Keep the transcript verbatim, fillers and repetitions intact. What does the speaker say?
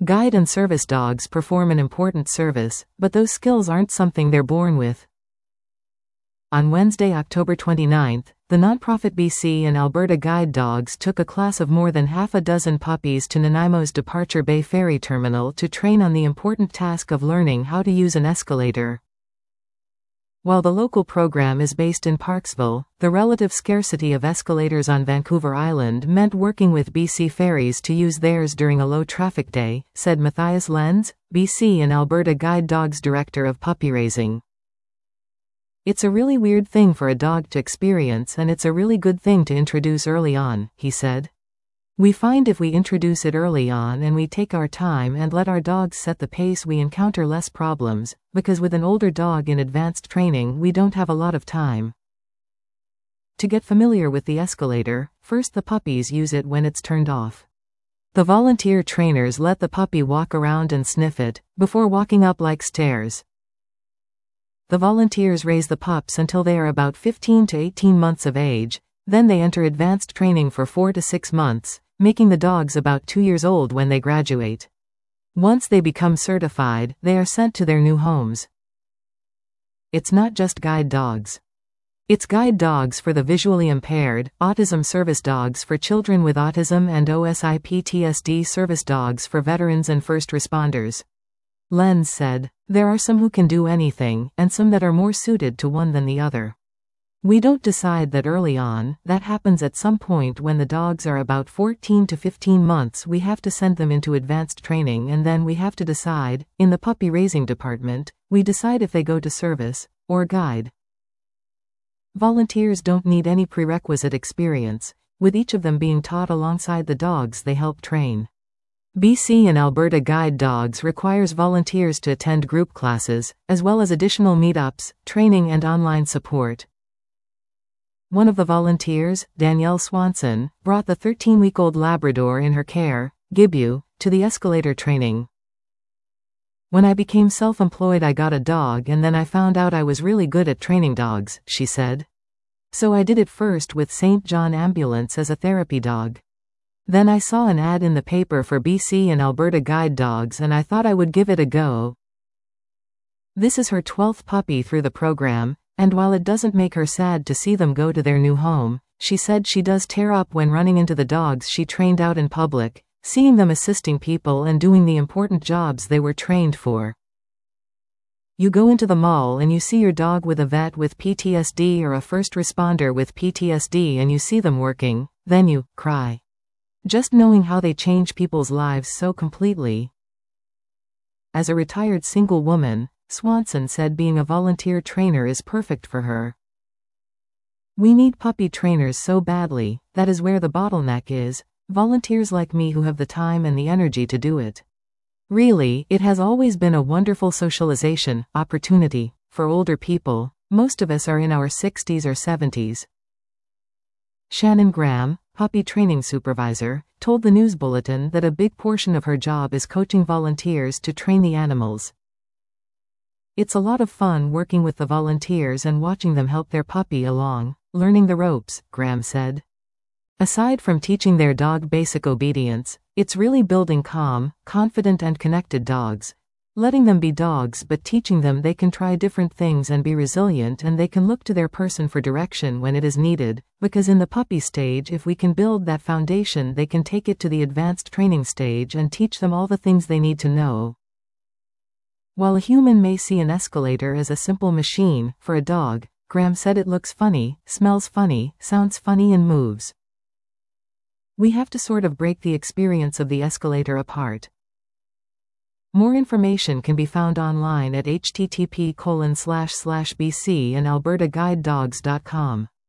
Guide and service dogs perform an important service, but those skills aren't something they're born with. On Wednesday, October twenty-ninth, the nonprofit B C and Alberta Guide Dogs took a class of more than half a dozen puppies to Nanaimo's Departure Bay Ferry Terminal to train on the important task of learning how to use an escalator. While the local program is based in Parksville, the relative scarcity of escalators on Vancouver Island meant working with B C Ferries to use theirs during a low-traffic day, said Matthias Lenz, B C and Alberta Guide Dogs Director of Puppy Raising. It's a really weird thing for a dog to experience, and it's a really good thing to introduce early on, he said. We find if we introduce it early on and we take our time and let our dogs set the pace, we encounter less problems, because with an older dog in advanced training we don't have a lot of time. To get familiar with the escalator, first the puppies use it when it's turned off. The volunteer trainers let the puppy walk around and sniff it, before walking up like stairs. The volunteers raise the pups until they are about fifteen to eighteen months of age, then they enter advanced training for four to six months, making the dogs about two years old when they graduate. Once they become certified, they are sent to their new homes. It's not just guide dogs. It's guide dogs for the visually impaired, autism service dogs for children with autism, and O S I P T S D service dogs for veterans and first responders. Lenz said, "There are some who can do anything, and some that are more suited to one than the other. We don't decide that early on, that happens at some point when the dogs are about fourteen to fifteen months. We have to send them into advanced training, and then we have to decide, in the puppy raising department, we decide if they go to service or guide." Volunteers don't need any prerequisite experience, with each of them being taught alongside the dogs they help train. B C and Alberta Guide Dogs requires volunteers to attend group classes, as well as additional meetups, training and online support. One of the volunteers, Danielle Swanson, brought the thirteen-week-old Labrador in her care, Gibu, to the escalator training. "When I became self-employed I got a dog, and then I found out I was really good at training dogs," she said. "So I did it first with Saint John Ambulance as a therapy dog. Then I saw an ad in the paper for B C and Alberta Guide Dogs and I thought I would give it a go." This is her twelfth puppy through the program, and while it doesn't make her sad to see them go to their new home, she said she does tear up when running into the dogs she trained out in public, seeing them assisting people and doing the important jobs they were trained for. You go into the mall and you see your dog with a vet with P T S D or a first responder with P T S D and you see them working, then you cry. Just knowing how they change people's lives so completely. As a retired single woman, Swanson said being a volunteer trainer is perfect for her. "We need puppy trainers so badly, that is where the bottleneck is, volunteers like me who have the time and the energy to do it. Really, it has always been a wonderful socialization opportunity for older people. Most of us are in our sixties or seventies. Shannon Graham, puppy training supervisor, told the News Bulletin that a big portion of her job is coaching volunteers to train the animals. "It's a lot of fun working with the volunteers and watching them help their puppy along, learning the ropes," Graham said. "Aside from teaching their dog basic obedience, it's really building calm, confident and connected dogs. Letting them be dogs but teaching them they can try different things and be resilient, and they can look to their person for direction when it is needed, because in the puppy stage if we can build that foundation they can take it to the advanced training stage and teach them all the things they need to know." While a human may see an escalator as a simple machine, for a dog, Graham said it looks funny, smells funny, sounds funny and moves. We have to sort of break the experience of the escalator apart. More information can be found online at h t t p colon slash slash b c and alberta guide dogs dot com.